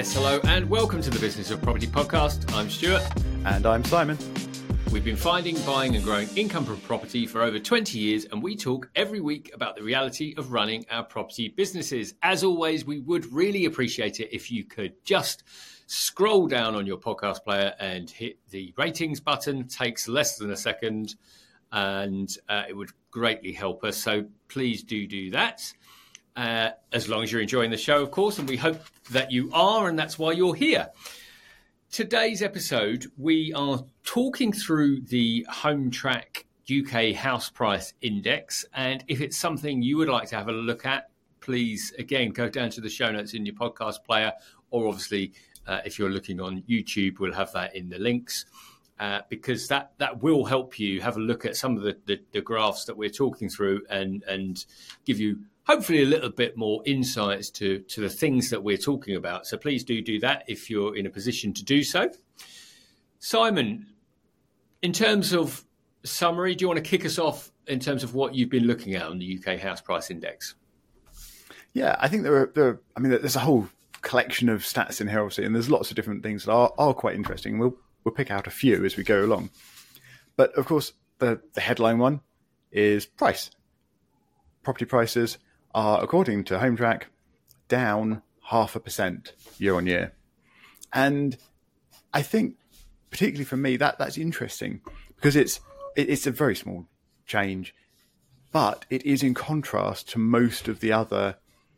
Yes, hello, and welcome to the Business of Property podcast. I'm Stuart. And I'm Simon. We've been finding, buying and growing income from property for over 20 years, and we talk every week about the reality of running our property businesses. As always, we would really appreciate it if you could just scroll down on your podcast player and hit the ratings button. It takes less than a second, and it would greatly help us. So please do that. As long as you're enjoying the show, of course, and we hope that you are, and that's why you're here. Today's episode, we are talking through the Hometrack UK House Price Index, and if it's something you would like to have a look at, please, again, go down to the show notes in your podcast player, or obviously, if you're looking on YouTube, we'll have that in the links, because that will help you have a look at some of the graphs that we're talking through and give you hopefully a little bit more insights to the things that we're talking about. So please do that if you're in a position to do so. Simon, in terms of summary, do you want to kick us off in terms of what you've been looking at on the UK House Price Index? Yeah, I think there's a whole collection of stats in here, obviously, and there's lots of different things that are quite interesting. We'll pick out a few as we go along. But of course, the headline one is price. Property prices are, according to Hometrack, down 0.5% year on year. And I think, particularly for me, that's interesting because it's a very small change, but it is in contrast to most of the other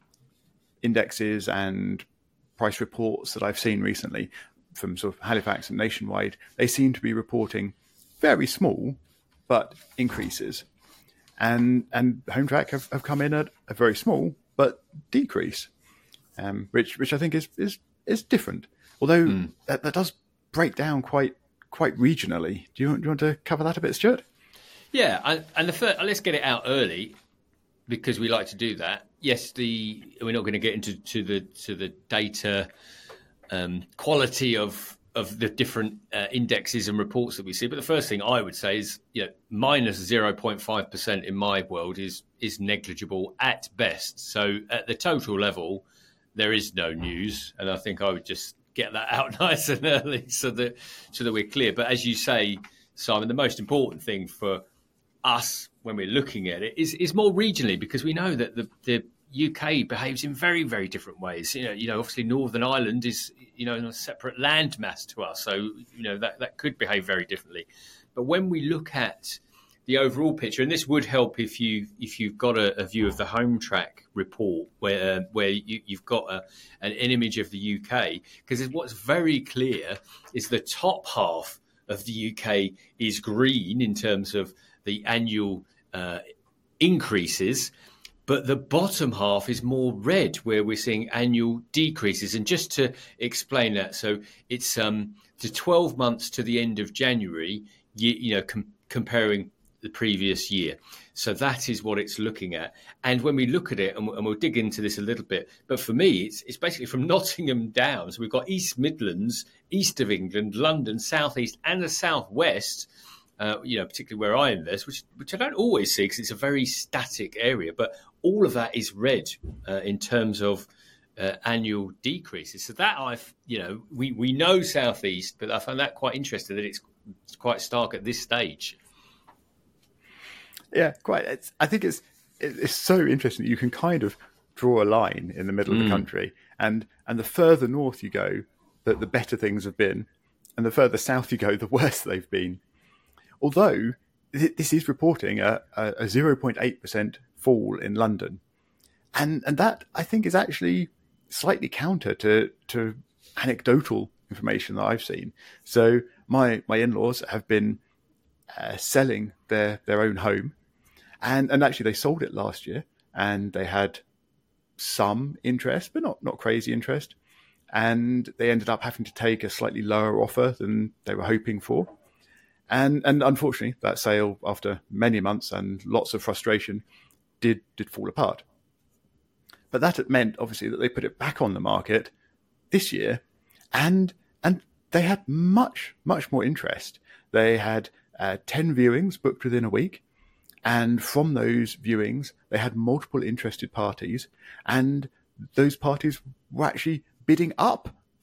indexes and price reports that I've seen recently from sort of Halifax and Nationwide. They seem to be reporting very small, but increases. And Hometrack have come in at a very small but decrease, which I think is different. Although that does break down quite regionally. Do you want to cover that a bit, Stuart? Yeah, and let's get it out early because we like to do that. Yes, we're not going to get into the data quality of the different indexes and reports that we see. But the first thing I would say is, minus 0.5% in my world is negligible at best. So at the total level, there is no news. And I think I would just get that out nice and early so that we're clear. But as you say, Simon, the most important thing for us when we're looking at it is more regionally, because we know that the UK behaves in very, very different ways. Obviously Northern Ireland is, in a separate landmass to us. So, that could behave very differently. But when we look at the overall picture, and this would help if you've got a view of the Hometrack report where you've got an image of the UK, because what's very clear is the top half of the UK is green in terms of the annual increases, but the bottom half is more red, where we're seeing annual decreases. And just to explain that, so it's the 12 months to the end of January, comparing the previous year. So that is what it's looking at. And when we look at it, and we'll dig into this a little bit, but for me, it's basically from Nottingham down. So we've got East Midlands, East of England, London, South East, and the South West. Particularly where I invest, which I don't always see because it's a very static area, but all of that is red in terms of annual decreases. So that we know Southeast, but I find that quite interesting that it's quite stark at this stage. Yeah, quite. I think it's so interesting that you can kind of draw a line in the middle of the country, and the further north you go, the better things have been, and the further south you go, the worse they've been. Although this is reporting a 0.8% fall in London. And that, I think, is actually slightly counter to anecdotal information that I've seen. So my in-laws have been selling their own home. And actually, they sold it last year. And they had some interest, but not crazy interest. And they ended up having to take a slightly lower offer than they were hoping for. And unfortunately, that sale, after many months and lots of frustration, did fall apart. But that meant, obviously, that they put it back on the market this year, and they had much, much more interest. They had 10 viewings booked within a week, and from those viewings, they had multiple interested parties, and those parties were actually bidding up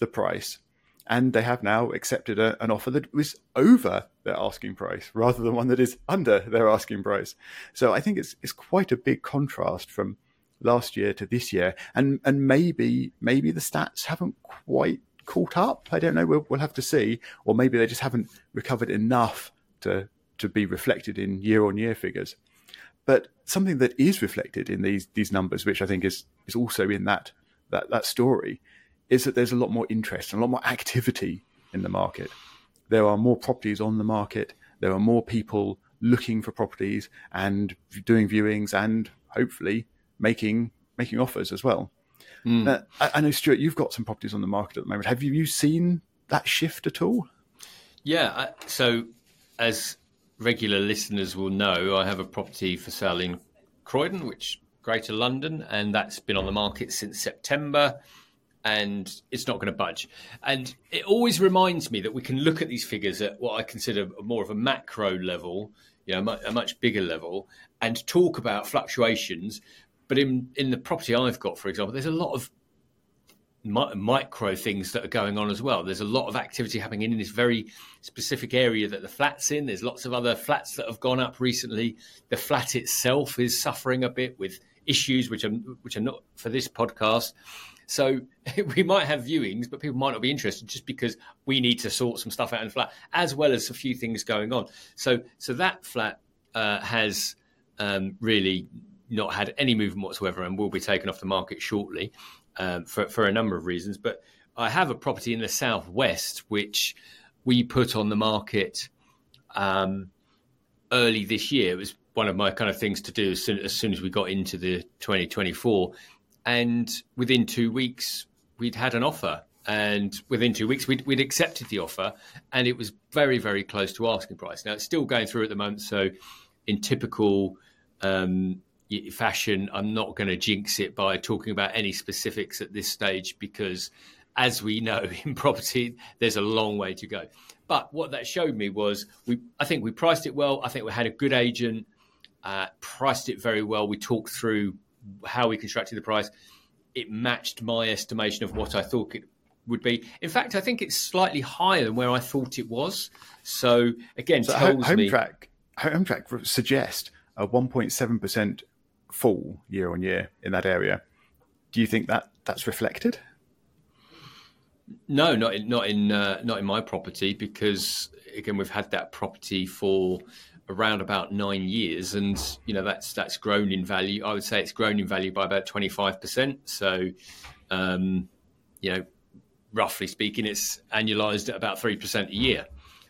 the price, and they have now accepted an offer that was over their asking price rather than one that is under their asking price. So I think it's quite a big contrast from last year to this year, and maybe the stats haven't quite caught up. I don't know. We'll have to see, or maybe they just haven't recovered enough to be reflected in year-on-year figures. But something that is reflected in these numbers, which I think is also in that story, is that there's a lot more interest and a lot more activity in the market. There are more properties on the market. There are more people looking for properties and doing viewings and hopefully making offers as well. I know, Stuart, you've got some properties on the market at the moment. Have you seen that shift at all? Yeah. So as regular listeners will know, I have a property for sale in Croydon, which Greater London, and that's been on the market since September, and it's not going to budge. And it always reminds me that we can look at these figures at what I consider more of a macro level, a much bigger level, and talk about fluctuations. But in the property I've got, for example, there's a lot of micro things that are going on as well. There's a lot of activity happening in this very specific area that the flat's in. There's lots of other flats that have gone up recently. The flat itself is suffering a bit with issues which are not for this podcast. So we might have viewings, but people might not be interested just because we need to sort some stuff out in the flat, as well as a few things going on. So that flat has really not had any movement whatsoever and will be taken off the market shortly. For a number of reasons. But I have a property in the southwest which we put on the market early this year. It was one of my kind of things to do as soon as we got into the 2024. And within 2 weeks, we'd had an offer. And within 2 weeks, we'd accepted the offer. And it was very, very close to asking price. Now, it's still going through at the moment. So in typical fashion, I'm not going to jinx it by talking about any specifics at this stage because, as we know in property, there's a long way to go. But what that showed me was I think we priced it well. I think we had a good agent, priced it very well. We talked through how we constructed the price. It matched my estimation of what I thought it would be. In fact, I think it's slightly higher than where I thought it was. So again, tells me... Home Track suggests a 1.7% fall year on year in that area. Do you think that's reflected? No, not in my property, because again we've had that property for around about 9 years, and that's grown in value. I would say it's grown in value by about 25%. So, roughly speaking, it's annualized at about 3% a year.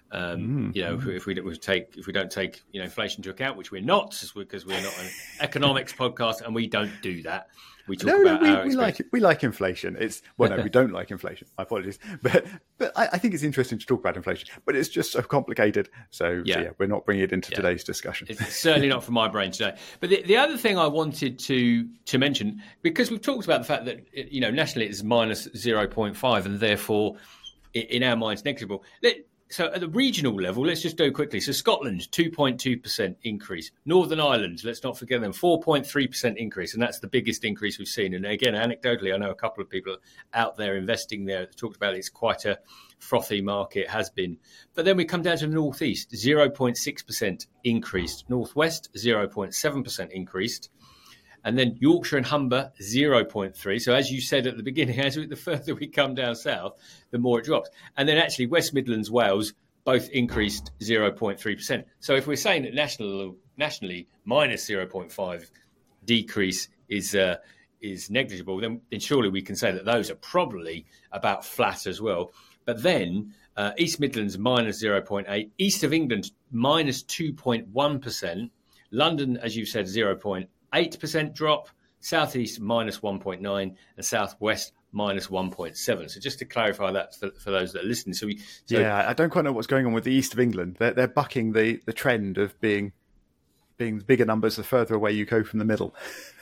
If we don't take inflation into account, which we're not, because we're not an economics podcast, and we don't do that. We talk about our experience. We like inflation. We don't like inflation. My apologies, but I think it's interesting to talk about inflation. But it's just so complicated. So we're not bringing it into today's discussion. It's certainly not for my brain today. But the other thing I wanted to mention, because we've talked about the fact that nationally it's minus 0.5, and therefore in our minds negligible. So at the regional level, let's just do quickly. So Scotland, 2.2% increase. Northern Ireland, let's not forget them, 4.3% increase. And that's the biggest increase we've seen. And again, anecdotally, I know a couple of people out there investing there that talked about it's quite a frothy market, has been. But then we come down to the Northeast, 0.6% increased. Northwest, 0.7% increased. And then Yorkshire and Humber, 0.3. So as you said at the beginning, the further we come down south, the more it drops. And then actually West Midlands, Wales, both increased 0.3%. So if we're saying that nationally minus 0.5 decrease is negligible, then surely we can say that those are probably about flat as well. But then East Midlands minus 0.8, East of England minus 2.1%, London, as you said, 0.8% drop, Southeast minus 1.9, and Southwest minus 1.7. So just to clarify that for those that are listening. I don't quite know what's going on with the East of England. They're bucking the trend of being bigger numbers the further away you go from the middle.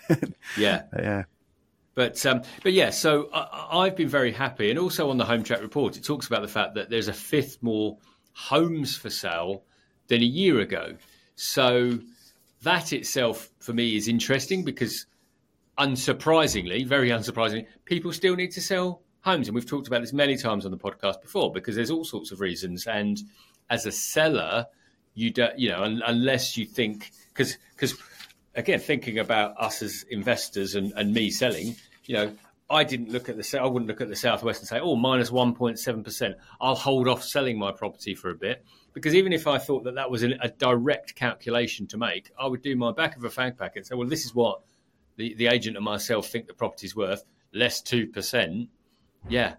Yeah. But yeah, so I've been very happy. And also on the Home Track report, it talks about the fact that there's a fifth more homes for sale than a year ago. So that itself, for me, is interesting because, very unsurprisingly, people still need to sell homes. And we've talked about this many times on the podcast before, because there's all sorts of reasons. And as a seller, you don't, unless you think, because again, thinking about us as investors and me selling, I wouldn't look at the Southwest and say, oh, minus 1.7%. I'll hold off selling my property for a bit, because even if I thought that was a direct calculation to make, I would do my back of a fag packet and say, well, this is what the agent and myself think the property's worth, less 2%. Yeah,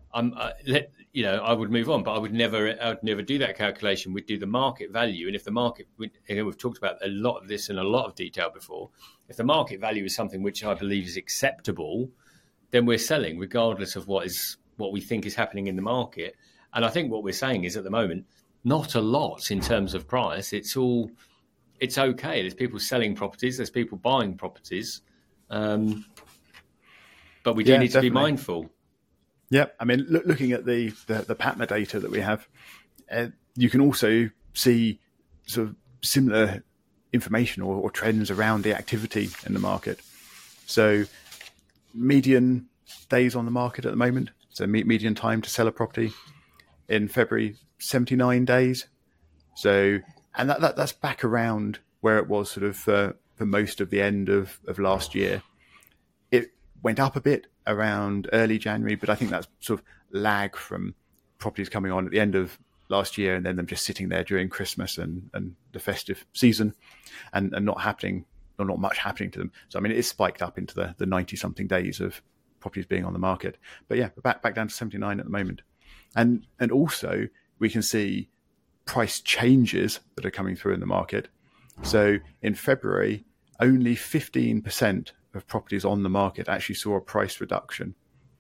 I would move on, but I would never do that calculation. We'd do the market value, and if the market, again, we've talked about a lot of this in a lot of detail before. If the market value is something which I believe is acceptable, then we're selling, regardless of what we think is happening in the market. And I think what we're saying is, at the moment, not a lot in terms of price. It's okay. There's people selling properties. There's people buying properties. But we do need to be mindful. Yeah, I mean, looking at the PATMA data that we have, you can also see sort of similar information or trends around the activity in the market. So median days on the market at the moment, so median time to sell a property in February, 79 days. So, and that's back around where it was sort of for most of the end of last year. It went up a bit around early January, but I think that's sort of lag from properties coming on at the end of last year and then them just sitting there during Christmas and the festive season and not much happening to them. So, I mean, it's spiked up into the 90-something days of properties being on the market. But yeah, we're back down to 79 at the moment. And also, we can see price changes that are coming through in the market. So in February, only 15% of properties on the market actually saw a price reduction.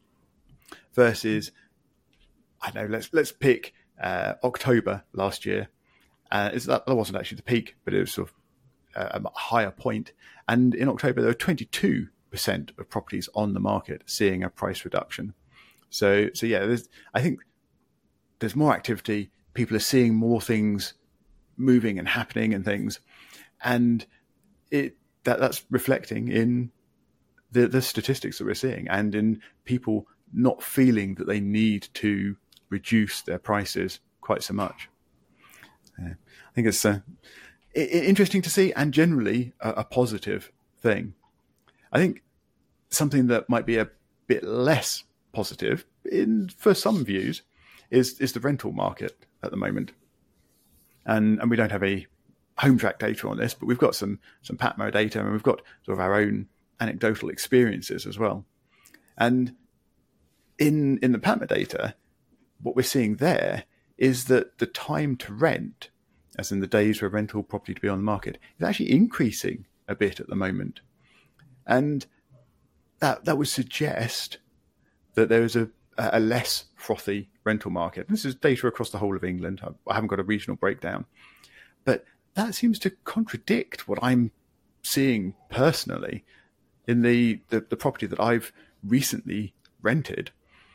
Versus, I don't know, let's pick October last year. That wasn't actually the peak, but it was sort of a higher point. And in October, there were 22% of properties on the market seeing a price reduction. So yeah, I think there's more activity. People are seeing more things moving and happening and things. And that's reflecting in the statistics that we're seeing and in people not feeling that they need to reduce their prices quite so much. I think it's interesting to see, and generally a positive thing. I think something that might be a bit less positive for some views is the rental market at the moment. And we don't have a home track data on this, but we've got some PATMO data, and we've got sort of our own anecdotal experiences as well. And in the PATMA data, what we're seeing there is that the time to rent, as in the days for a rental property to be on the market, is actually increasing a bit at the moment. And that would suggest that there is a less frothy rental market. This is data across the whole of England. I haven't got a regional breakdown. But that seems to contradict what I'm seeing personally in the property that I've recently rented.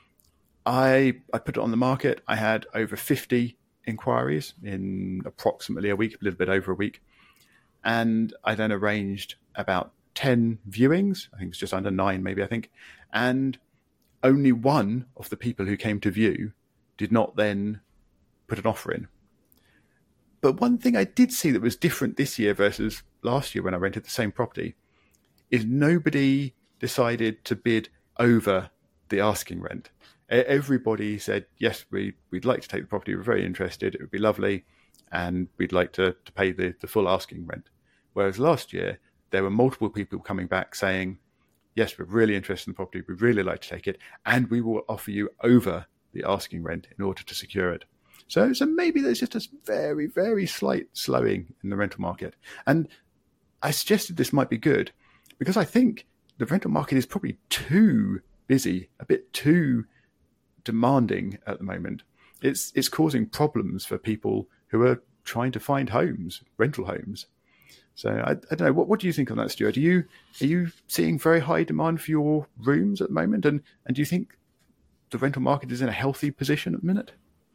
I put it on the market. I had over 50 inquiries in approximately a week, a little bit over a week. And I then arranged about 10 viewings. I think it was just under 9, maybe, I think. And only one of the people who came to view did not then put an offer in. But one thing I did see that was different this year versus last year when I rented the same property is nobody decided to bid over the asking rent. Everybody said, yes, we'd like to take the property. We're very interested. It would be lovely. And we'd like to pay the full asking rent. Whereas last year, there were multiple people coming back saying, yes, we're really interested in the property. We'd really like to take it. And we will offer you over the asking rent in order to secure it. So maybe there's just a very, very slight slowing in the rental market. And I suggested this might be good because I think the rental market is probably too busy, a bit too demanding at the moment. It's causing problems for people who are trying to find homes, rental homes. So I don't know. What do you think on that, Stuart? Are you seeing very high demand for your rooms at the moment? And do you think the rental market is in a healthy position at the minute?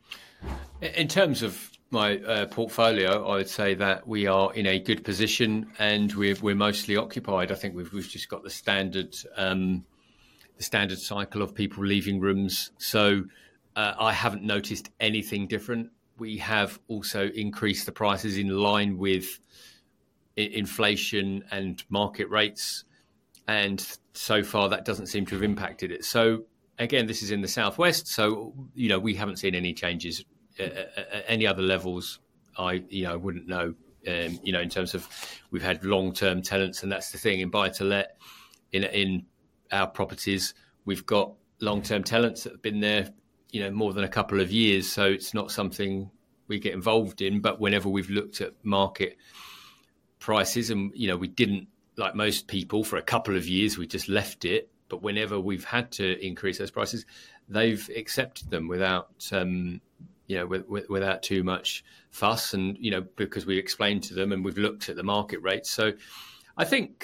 In terms of my portfolio, I would say that we are in a good position and we're mostly occupied. I think we've just got the standard the standard cycle of people leaving rooms. So I haven't noticed anything different. We have also increased the prices in line with inflation and market rates. And so far, that doesn't seem to have impacted it. So again, this is in the southwest. So, we haven't seen any changes at any other levels. I wouldn't know, in terms of we've had long-term tenants. And that's the thing in buy-to-let in our properties. We've got long-term tenants that have been there, more than a couple of years. So it's not something we get involved in. But whenever we've looked at market prices and, we didn't, like most people, for a couple of years, we just left it. But whenever we've had to increase those prices, they've accepted them without, without too much fuss. And, because we explained to them and we've looked at the market rates. So I think,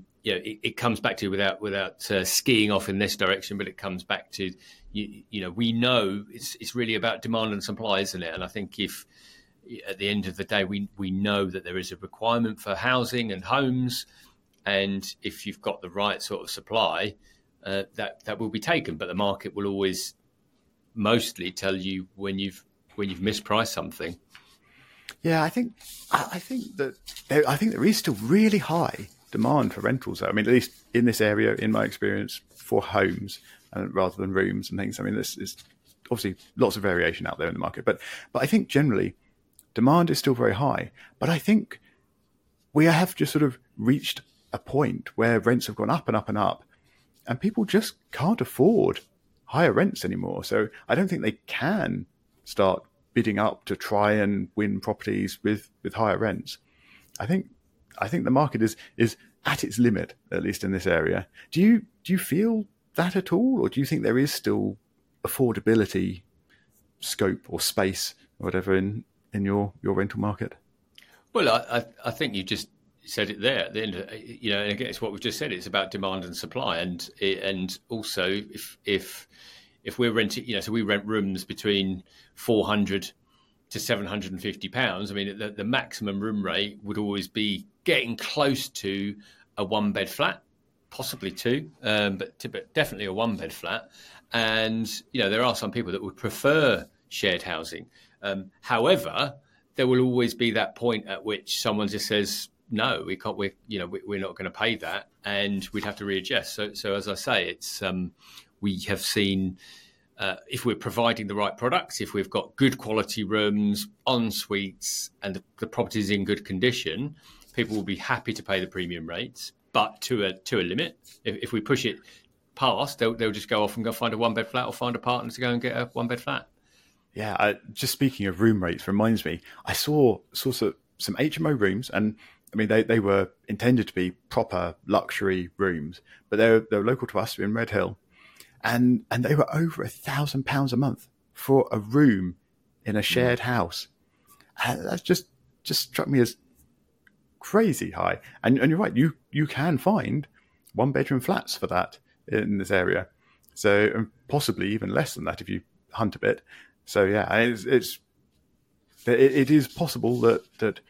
it comes back to without skiing off in this direction, but it comes back to, we know it's really about demand and supply, isn't it? And I think if at the end of the day, we know that there is a requirement for housing and homes. And if you've got the right sort of supply, that will be taken. But the market will always mostly tell you when you've mispriced something. Yeah, I think that there is still really high demand for rentals. Though. I mean, at least in this area, in my experience, for homes rather than rooms and things. I mean, this is obviously lots of variation out there in the market, but I think generally demand is still very high. But I think we have just sort of reached a point where rents have gone up and up and up, and people just can't afford higher rents anymore. So I don't think they can start bidding up to try and win properties with higher rents. I think the market is at its limit, at least in this area. Do you feel that at all, or do you think there is still affordability scope or space or whatever in your rental market? Well, I think you just said it there at the end. And again, it's what we've just said. It's about demand and supply, and also if we're renting, so we rent rooms between £400 to £750. I mean, the maximum room rate would always be getting close to a one-bed flat, possibly two, but definitely a one-bed flat. And there are some people that would prefer shared housing. However, there will always be that point at which someone just says, no, we can't. We're not going to pay that, and we'd have to readjust. So as I say, it's we have seen if we're providing the right products, if we've got good quality rooms, en suites, and the property is in good condition, people will be happy to pay the premium rates, but to a limit. If we push it past, they'll just go off and go find a one bed flat or find a partner to go and get a one bed flat. Yeah, just speaking of room rates reminds me, I saw some HMO rooms, and I mean, they were intended to be proper luxury rooms, but they're local to us in Red Hill, and they were over £1,000 a month for a room in a shared house. And that just struck me as crazy high. And you're right, you can find one bedroom flats for that in this area, so and possibly even less than that if you hunt a bit. So yeah, it is possible that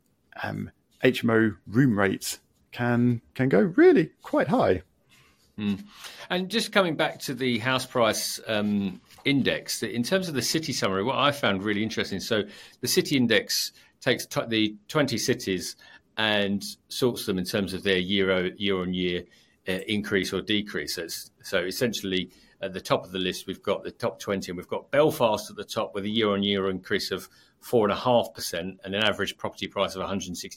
HMO room rates can go really quite high. And just coming back to the house price index, in terms of the city summary, what I found really interesting, so the city index takes the 20 cities and sorts them in terms of their year-on-year increase or decrease. So essentially, at the top of the list, we've got the top 20, and we've got Belfast at the top with a year-on-year increase of 4.5% and an average property price of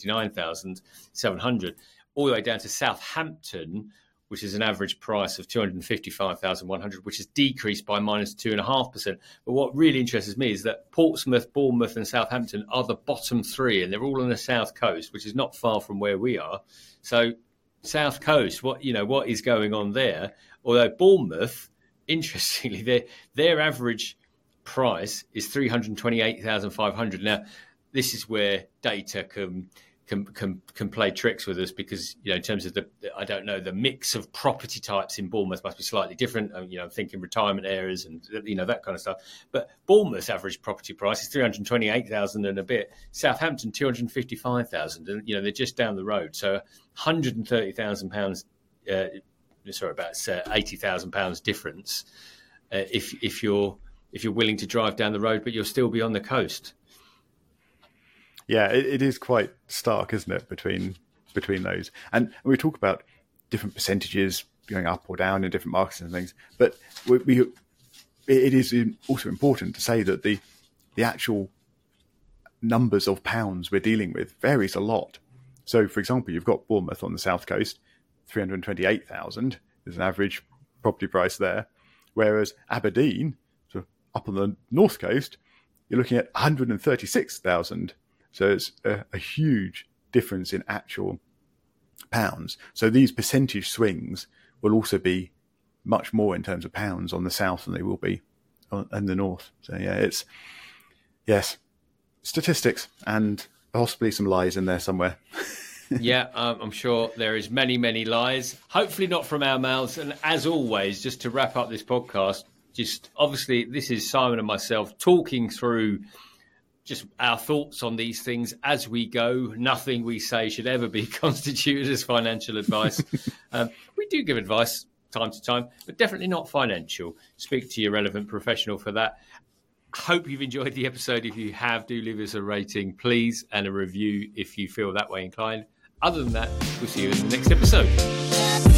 169,700, all the way down to Southampton, which is an average price of 255,100, which has decreased by minus 2.5%. But what really interests me is that Portsmouth, Bournemouth, and Southampton are the bottom three, and they're all on the south coast, which is not far from where we are. So, South Coast, what is going on there? Although Bournemouth, interestingly, their average price is 328,500. Now, this is where data can play tricks with us, because in terms of the mix of property types in Bournemouth must be slightly different. I'm thinking retirement areas and that kind of stuff. But Bournemouth's average property price is 328,000 and a bit. Southampton 255,000, and they're just down the road. So £130,000 about £80,000 difference if you're willing to drive down the road, but you'll still be on the coast. Yeah, it is quite stark, isn't it, between those? And we talk about different percentages going up or down in different markets and things, but it is also important to say that the actual numbers of pounds we're dealing with varies a lot. So, for example, you've got Bournemouth on the south coast, 328,000 is an average property price there, whereas Aberdeen, so up on the north coast, you're looking at 136,000. So it's a huge difference in actual pounds. So these percentage swings will also be much more in terms of pounds on the south than they will be in the north. So yes, statistics and possibly some lies in there somewhere. Yeah, I'm sure there is many, many lies. Hopefully not from our mouths. And as always, just to wrap up this podcast, just obviously this is Simon and myself talking through just our thoughts on these things as we go. Nothing we say should ever be constituted as financial advice. We do give advice time to time, but definitely not financial. Speak to your relevant professional for that. Hope you've enjoyed the episode. If you have, do leave us a rating, please, and a review if you feel that way inclined. Other than that, we'll see you in the next episode.